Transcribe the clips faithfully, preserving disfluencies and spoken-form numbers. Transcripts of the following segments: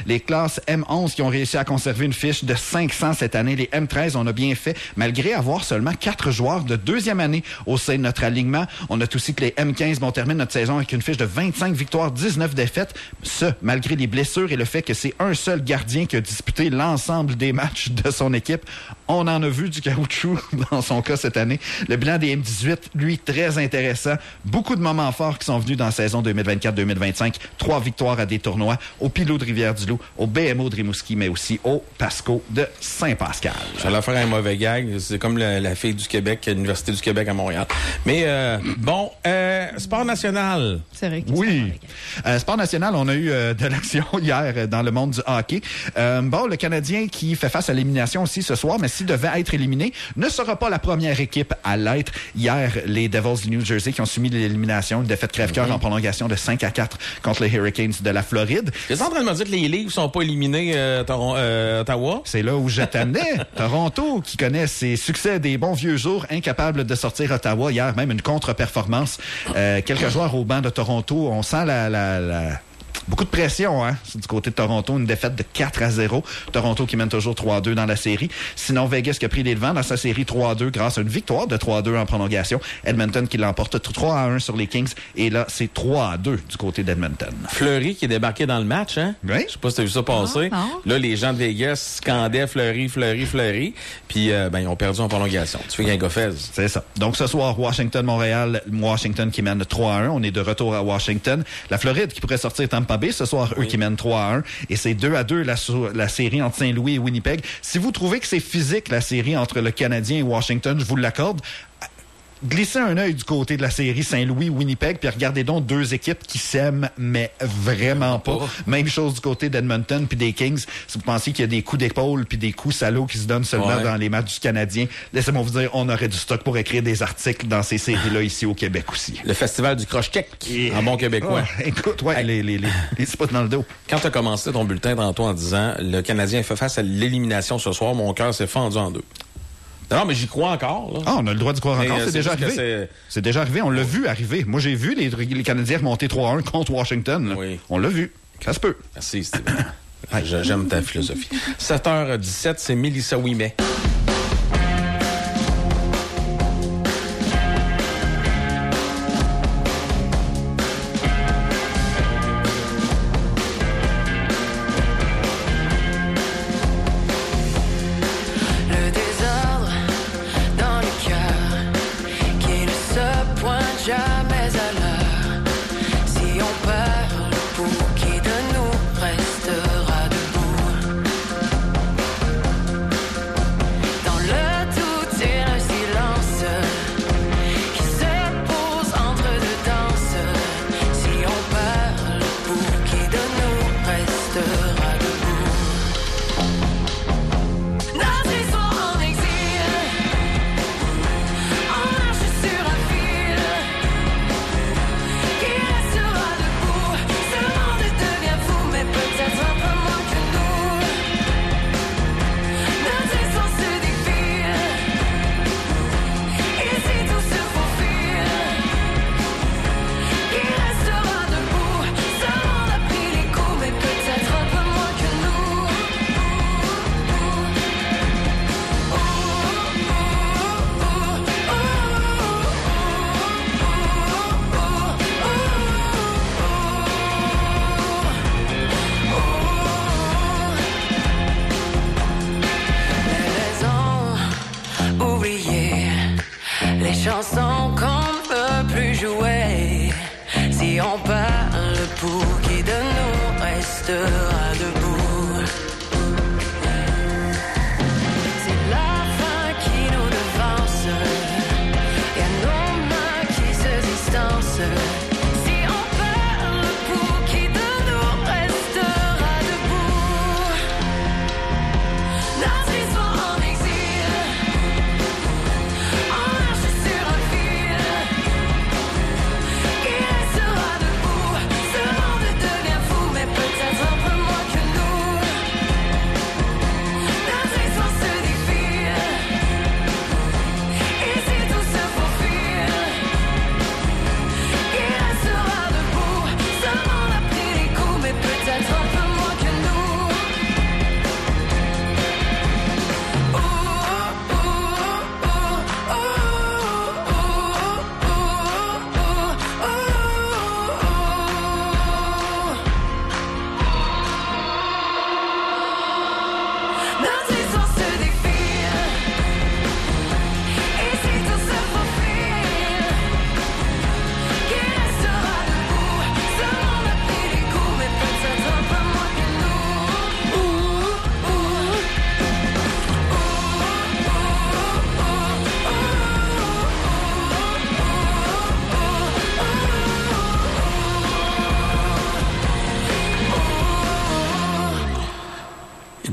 Les classes M onze qui ont réussi à conserver une fiche de cinq cents cette année. Les M treize, on a bien fait, malgré avoir seulement quatre joueurs de deuxième année au sein de notre alignement. On note aussi que les M quinze vont terminer notre saison avec une fiche de vingt-cinq victoires, dix-neuf défaites. Ce, malgré les blessures et le fait que c'est un seul gardien qui a disputé l'ensemble des matchs de son équipe. On en a vu du caoutchouc dans son cas cette année. Le bilan des M dix-huit, lui, très intéressant. Beaucoup de moments forts qui sont venus dans la saison deux mille vingt-quatre deux mille vingt-cinq. Trois victoires à des tournois, au Pilot de Rivière-du-Loup, au B M O de Rimouski, mais aussi au Pasco de Saint-Pascal. J'allais faire un mauvais gag. C'est comme la, la fille du Québec, l'Université du Québec à Montréal. Mais euh, bon, euh, sport national. C'est vrai que oui. Euh, sport national, on a eu euh, de l'action hier euh, dans le monde du hockey. Euh, bon, le Canadien qui fait face à l'élimination aussi ce soir, mais s'il devait être éliminé, ne sera pas la première équipe à l'être. Hier, les Devils du New Jersey qui ont soumis l'élimination, une défaite crève-cœur mm-hmm. en prolongation de cinq à quatre contre les Hurricanes de la Floride. T'es en train de me dire que les Leafs sont pas éliminés euh, Toron- euh, Ottawa? C'est là où je t'amenais. Toronto, qui connaît ses succès des bons vieux jours, incapable de sortir Ottawa. Hier, même une contre-performance. Euh, quelques joueurs au banc de Toronto, on sent la... la, la beaucoup de pression, hein, du côté de Toronto. Une défaite de quatre à zéro. Toronto qui mène toujours trois à deux dans la série. Sinon, Vegas qui a pris les devants dans sa série trois à deux grâce à une victoire de trois à deux en prolongation. Edmonton qui l'emporte trois à un sur les Kings. Et là, c'est trois à deux du côté d'Edmonton. Fleury qui est débarqué dans le match, hein? Oui. Je sais pas si t'as vu ça passer. Non, non. Là, les gens de Vegas scandaient Fleury, Fleury, Fleury. Puis, euh, ben, ils ont perdu en prolongation. Tu fais qu'un gars fez. C'est ça. Donc, ce soir, Washington-Montréal. Washington qui mène trois à un. On est de retour à Washington. La Floride qui pourrait sortir Tampa Bay. Ce soir, eux oui. qui mènent trois à un. Et c'est deux à deux la, la série entre Saint-Louis et Winnipeg. Si vous trouvez que c'est physique, la série entre le Canadien et Washington, je vous l'accorde. Glissez un œil du côté de la série Saint-Louis-Winnipeg, puis regardez donc deux équipes qui s'aiment, mais vraiment pas. Oh. Même chose du côté d'Edmonton puis des Kings. Si vous pensez qu'il y a des coups d'épaule puis des coups salauds qui se donnent seulement ouais. dans les matchs du Canadien, laissez-moi vous dire, on aurait du stock pour écrire des articles dans ces séries-là ici au Québec aussi. Le festival du croche-check, yeah. en bon québécois. Oh, écoute, ouais, hey. les, les, les, les spots dans le dos. Quand tu as commencé ton bulletin tantôt en disant « Le Canadien fait face à l'élimination ce soir, mon cœur s'est fendu en deux ». Non, mais j'y crois encore. Là. Ah, on a le droit d'y croire mais encore. C'est, c'est déjà arrivé. C'est... c'est déjà arrivé. On l'a vu arriver. Moi, j'ai vu les, les Canadiens remonter trois à un contre Washington. Oui. On l'a vu. Ça se peut. Merci, Steven. J'aime ta philosophie. sept heures dix-sept, c'est Mélissa Ouimet. Chansons qu'on ne peut plus jouer. Si on parle, pour qui de nous restera debout? C'est la fin qui nous devance, et à nos mains qui se distancent. Si on parle, pour qui de nous restera debout? Notre histoire en exil. Moi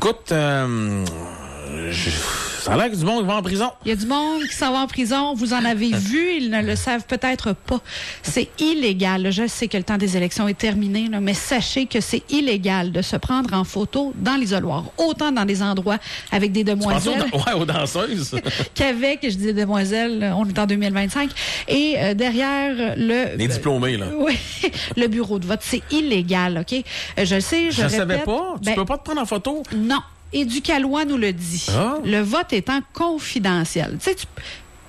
Écoute, euh, je... ça a l'air que du monde qui va en prison. Il y a du monde qui s'en va en prison. Vous en avez vu, ils ne le savent peut-être pas. C'est illégal. Je sais que le temps des élections est terminé, là, mais sachez que c'est illégal de se prendre en photo dans l'isoloir. Autant dans des endroits avec des demoiselles. Tu penses aux, ouais, aux danseuses? qu'avec, je dis demoiselles, on est en deux mille vingt-cinq. Et euh, derrière le... Les diplômés, là. Oui, le bureau de vote. C'est illégal, OK? Euh, je le sais, je Je ne répète. savais pas. Tu ben, peux pas te prendre en photo? Non. Éducalois nous le dit. Ah. Le vote étant confidentiel. Tu sais, tu...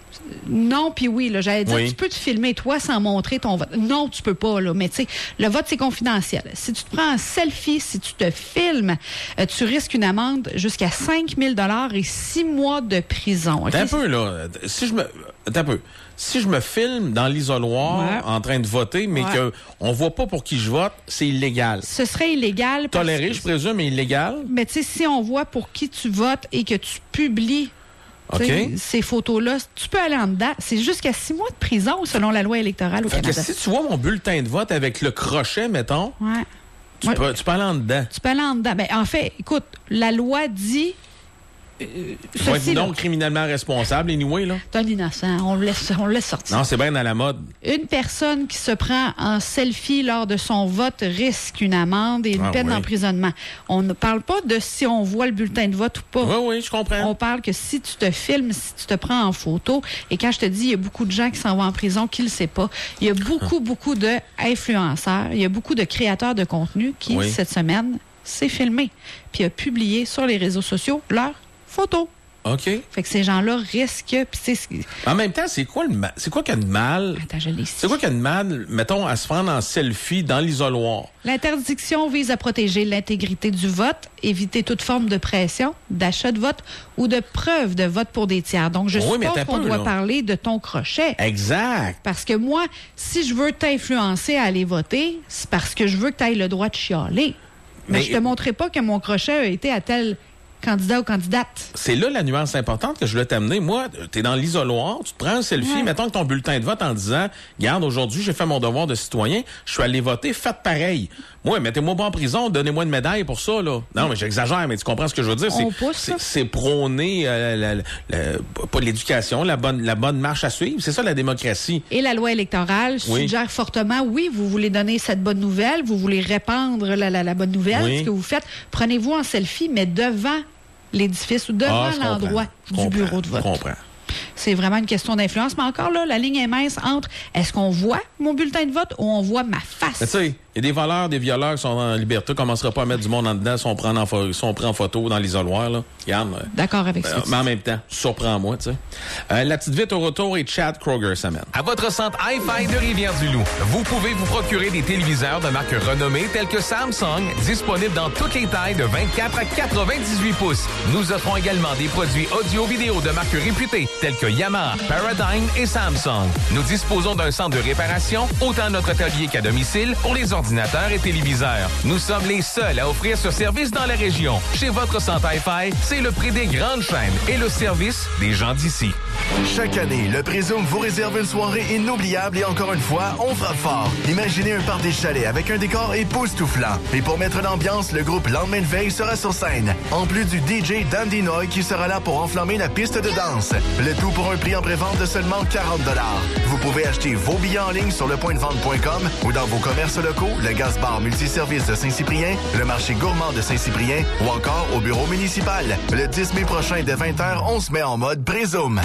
Non, puis oui, là, j'allais dire, Oui. tu peux te filmer, toi, sans montrer ton vote. Non, tu peux pas, là, mais tu sais, le vote, c'est confidentiel. Si tu te prends un selfie, si tu te filmes, euh, tu risques une amende jusqu'à cinq mille dollars et six mois de prison. Okay? Attends un peu, là. Si je me... Attends un peu. Si je me filme dans l'isoloir Ouais. en train de voter, mais Ouais. que on voit pas pour qui je vote, c'est illégal. Ce serait illégal. parce Toléré, que- je présume, mais illégal. Mais tu sais, si on voit pour qui tu votes et que tu publies tu sais, OK. ces photos-là, tu peux aller en dedans. C'est jusqu'à six mois de prison selon la loi électorale au Fait que Canada. si tu vois mon bulletin de vote avec le crochet, mettons, Ouais. tu, Ouais. peux, tu peux aller en dedans. Tu peux aller en dedans. Ben, en fait, écoute, la loi dit... Euh, Tu vas être ceci, là, non criminellement responsable, anyway, là. t'es un innocent. On le laisse, on le laisse sortir. Non, c'est bien dans la mode. Une personne qui se prend en selfie lors de son vote risque une amende et une Ah, peine oui. d'emprisonnement. On ne parle pas de si on voit le bulletin de vote ou pas. Oui, oui, je comprends. On parle que si tu te filmes, si tu te prends en photo, et quand je te dis, il y a beaucoup de gens qui s'en vont en prison qui ne le savent pas. Il y a beaucoup, beaucoup d'influenceurs, il y a beaucoup de créateurs de contenu qui, Oui. cette semaine, s'est filmé, puis a publié sur les réseaux sociaux leurs photos. OK. Fait que ces gens-là risquent... Puis tu sais, En même temps, c'est quoi le ma- c'est quoi qu'il y a de mal? attends, je l'ai ici. C'est quoi qu'il y a de mal, mettons, à se prendre en selfie dans l'isoloir? L'interdiction vise à protéger l'intégrité du vote, éviter toute forme de pression, d'achat de vote ou de preuve de vote pour des tiers. Donc, je Oui, mais suppose t'as qu'on peu, doit là. parler de ton crochet. Exact. Parce que moi, si je veux t'influencer à aller voter, c'est parce que je veux que tu ailles le droit de chialer. Mais, Mais- je te montrerai pas que mon crochet a été à tel candidat ou candidate. C'est là la nuance importante que je voulais t'amener. Moi, t'es dans l'isoloir, tu te prends un selfie, Ouais. mettons que ton bulletin de vote en disant, regarde, aujourd'hui, j'ai fait mon devoir de citoyen, je suis allé voter, faites pareil. Moi, mettez-moi pas en prison, donnez-moi une médaille pour ça, là. Non, mais j'exagère, mais tu comprends ce que je veux dire. On C'est- pousse, c'est- ça. C'est prôner, euh, la- la- la- pas l'éducation, la bonne, la bonne marche à suivre. C'est ça, la démocratie. Et la loi électorale Oui. suggère fortement, oui, vous voulez donner cette bonne nouvelle, vous voulez répandre la, la, la bonne nouvelle, Oui. ce que vous faites, prenez-vous en selfie, mais devant l'édifice ou devant Ah, je comprends. l'endroit Je du comprends. bureau de vote. Je comprends. C'est vraiment une question d'influence. Mais encore là, la ligne est mince entre est-ce qu'on voit mon bulletin de vote ou on voit ma face? Mais tu sais, il y a des voleurs, des violeurs qui sont en liberté. On ne commencera pas à mettre du monde en dedans si on prend en, pho- si on prend en photo dans l'isoloir, là. Regarde. euh, D'accord avec ça. Euh, mais en même temps, surprends-moi, tu sais. Euh, la petite vite au retour et Chad Kroger s'amène. À votre centre Hi-Fi de Rivière-du-Loup, vous pouvez vous procurer des téléviseurs de marque renommée tels que Samsung, disponibles dans toutes les tailles de vingt-quatre à quatre-vingt-dix-huit pouces. Nous offrons également des produits audio-vidéo de marque réputée tels que Yamaha, Paradigm et Samsung. Nous disposons d'un centre de réparation, autant à notre atelier qu'à domicile, pour les ordinateurs et téléviseurs. Nous sommes les seuls à offrir ce service dans la région. Chez votre centre Hi-Fi, c'est le prix des grandes chaînes et le service des gens d'ici. Chaque année, le Présume vous réserve une soirée inoubliable et encore une fois, on frappe fort. Imaginez un party chalet avec un décor époustouflant. Et pour mettre l'ambiance, le groupe Lendemain de veille sera sur scène. En plus du D J Dan Dinoy qui sera là pour enflammer la piste de danse. Le tout pour un prix en prévente de seulement quarante dollars. Vous pouvez acheter vos billets en ligne sur le point de vente point com ou dans vos commerces locaux, le Gaz Bar Multiservice de Saint-Cyprien, le marché gourmand de Saint-Cyprien ou encore au bureau municipal. Le dix mai prochain dès vingt heures, on se met en mode Présume.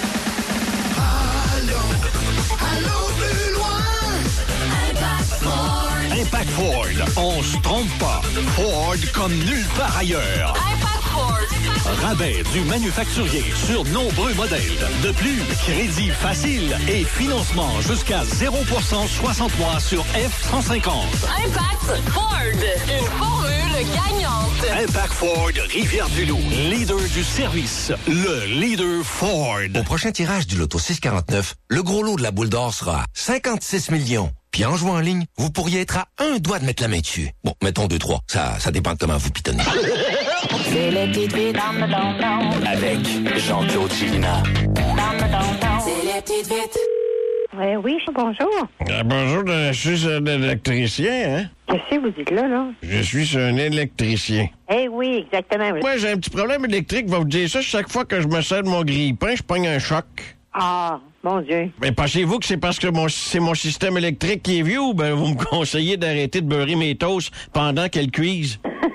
Impact Ford, on se trompe pas. Ford comme nulle part ailleurs. Rabais du manufacturier sur nombreux modèles. De plus, crédit facile et financement jusqu'à zéro pour cent soixante mois sur F cent cinquante. Impact Ford, une formule gagnante. Impact Ford Rivière-du-Loup, leader du service, le leader Ford. Au prochain tirage du Loto six quarante-neuf, le gros lot de la boule d'or sera cinquante-six millions. Puis en jouant en ligne, vous pourriez être à un doigt de mettre la main dessus. Bon, mettons deux, trois. Ça, ça dépend de comment vous pitonnez. C'est les petites vites dans le don-don. Avec Jean-Claude Chilina. Dans le don-don. C'est les petites vites. Euh, oui, bonjour. Ah, bonjour, je suis un électricien, hein? Qu'est-ce que vous dites là, là? Je suis un électricien. Eh oui, exactement. Moi, j'ai un petit problème électrique, je vais vous dire ça. Chaque fois que je me sers de mon grille-pain, je pogne un choc. Ah, mon Dieu. Mais pensez-vous que c'est parce que mon, c'est mon système électrique qui est vieux ou ben vous me conseillez d'arrêter de beurrer mes toasts pendant qu'elles cuisent?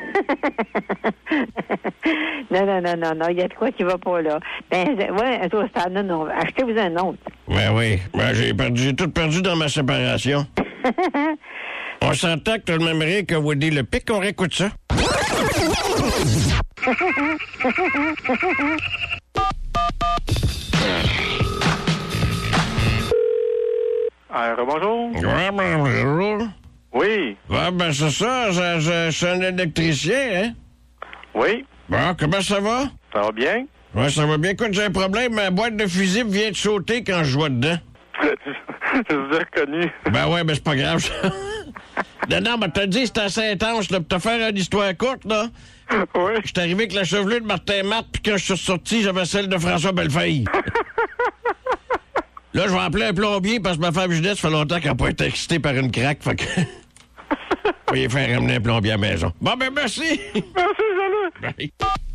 non, non, non, non, non, il y a de quoi qui va pas là. Ben, ouais, un toaster, non, non, achetez-vous un autre. Ben oui, ben j'ai perdu, j'ai tout perdu dans ma séparation. On s'entend que t'as le même rire que Woody le Pic, on réécoute ça. Alors, bonjour. Ouais, bonjour. Oui. Ouais, ben c'est ça, je, je, je suis un électricien, hein? Oui. Bon, comment ça va? Ça va bien? Ouais, ça va bien. Écoute, j'ai un problème, ma boîte de fusible vient de sauter quand je vois dedans. Je vous ai reconnu. Ben ouais, ben c'est pas grave, ça. Non, non, mais t'as dit, c'est assez intense, là, pour te faire une histoire courte, là. Oui. J'étais arrivé avec la chevelure de Martin Matt, puis quand je suis sorti, j'avais celle de François Bellefeuille. Là, je vais appeler un plombier parce que ma femme Judith, ça fait longtemps qu'elle n'a pas été excitée par une craque, fait que... On va y faire ramener un plombier à la maison. Bon, ben merci! Merci, salut! Bye.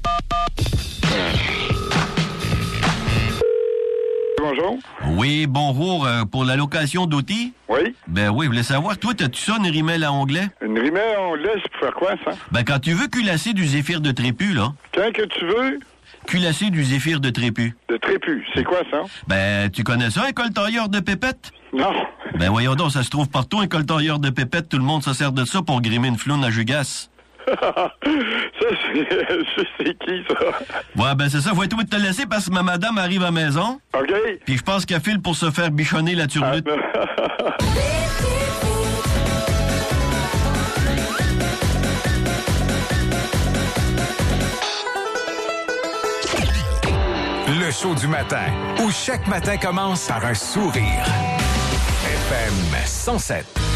Bonjour. Oui, bonjour. Euh, pour la location d'outils? Oui. Ben oui, je voulais savoir, toi, t'as-tu ça, une rimelle à onglet? Une rimelle à onglet, c'est pour faire quoi, ça? Ben, quand tu veux culasser du zéphyr de trépu, là. Quand que tu veux? Culasser du zéphyr de trépu. De trépu, c'est quoi, ça? Ben, tu connais ça, un coltailleur de pépette? Non. Ben, voyons donc, ça se trouve partout, un coltailleur de pépette. Tout le monde se sert de ça pour grimer une floune à jugasse. ça, c'est... c'est qui, ça? Ouais, ben c'est ça. Faut être obligé de te laisser parce que ma madame arrive à la maison. OK. Puis je pense qu'elle file pour se faire bichonner la turlute. Ah, Le show du matin, où chaque matin commence par un sourire. F M cent sept.